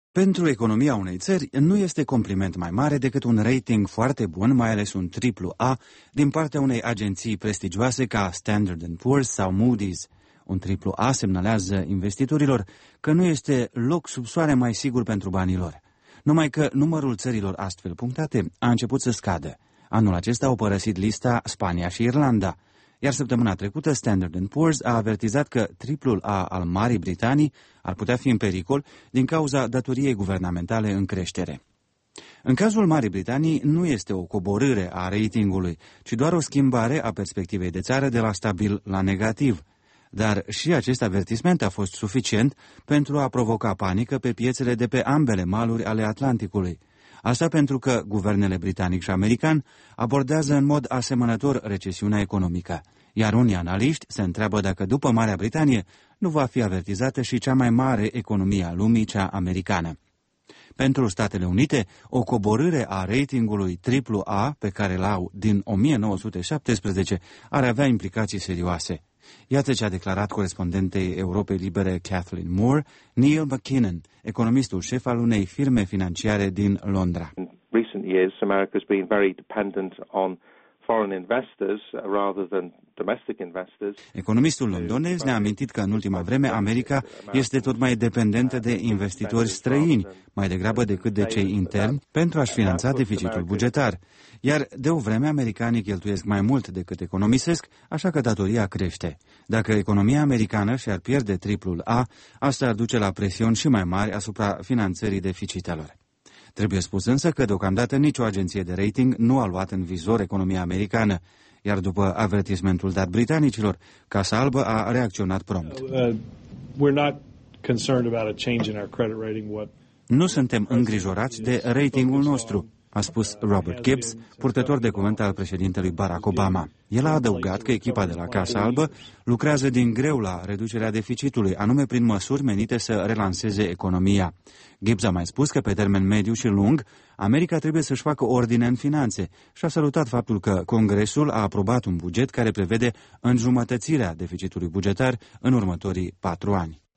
Pentru economia unei țări nu este compliment mai mare decât un rating foarte bun, mai ales un AAA, din partea unei agenții prestigioase ca Standard & Poor's sau Moody's. Un AAA semnalează investitorilor că nu este loc sub soare mai sigur pentru banii lor. Numai că numărul țărilor astfel punctate a început să scadă. Anul acesta au părăsit lista Spania și Irlanda, iar săptămâna trecută Standard & Poor's a avertizat că AAA al Marii Britanii ar putea fi în pericol din cauza datoriei guvernamentale în creștere. În cazul Marii Britanii nu este o coborâre a ratingului, ci doar o schimbare a perspectivei de țară de la stabil la negativ. Dar și acest avertisment a fost suficient pentru a provoca panică pe piețele de pe ambele maluri ale Atlanticului. Asta pentru că guvernele britanic și american abordează în mod asemănător recesiunea economică, iar unii analiști se întreabă dacă după Marea Britanie nu va fi avertizată și cea mai mare economie a lumii, cea americană. Pentru Statele Unite, o coborâre a ratingului AAA, pe care l-au din 1917, ar avea implicații serioase. Iată ce a declarat corespondentei Europei Libere Kathleen Moore, Neil McKinnon, economistul șef al unei firme financiare din Londra. In recent years, America has been very dependent on foreign investors rather than domestic investors. Economistul londonez ne-a amintit că în ultima vreme America este tot mai dependentă de investitori străini, mai degrabă decât de cei interni, pentru a-și finanța deficitul bugetar. Iar de o vreme americanii cheltuiesc mai mult decât economisesc, așa că datoria crește. Dacă economia americană și-ar pierde AAA, asta ar duce la presiuni și mai mari asupra finanțării deficitelor. Trebuie spus însă că deocamdată nicio agenție de rating nu a luat în vizor economia americană, iar după avertismentul dat britanicilor, Casa Albă a reacționat prompt. Nu suntem îngrijorați de ratingul nostru, a spus Robert Gibbs, purtător de cuvânt al președintelui Barack Obama. El a adăugat că echipa de la Casa Albă lucrează din greu la reducerea deficitului, anume prin măsuri menite să relanseze economia. Gibbs a mai spus că pe termen mediu și lung, America trebuie să-și facă ordine în finanțe și a salutat faptul că Congresul a aprobat un buget care prevede înjumătățirea deficitului bugetar în următorii 4 ani.